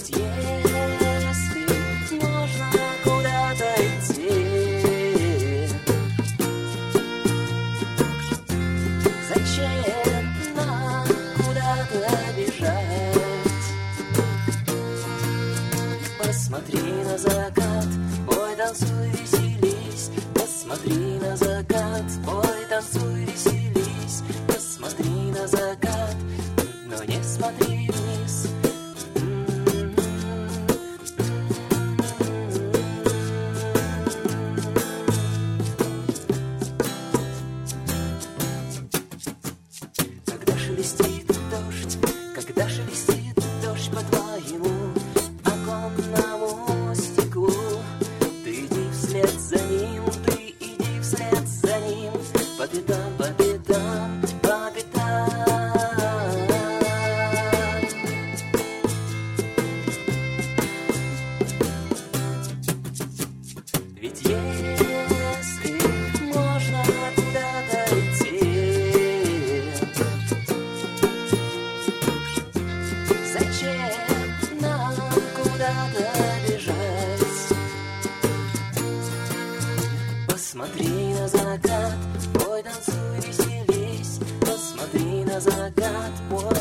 Ведь если можно куда-то идти, зачем нам куда-то бежать? Посмотри на закат, ой, танцуй, веселись. Посмотри на закат, ой, танцуй, веселись. Посмотри на закат, но не смотри вниз. Когда шелестит дождь по твоему оконному стеклу, ты иди вслед за ним, по пятам, по пятам, по пятам. Ведь если можно куда-то идти, зачем нам куда-то бежать? Посмотри на закат, ой, танцуй, веселись. Посмотри на закат, ой,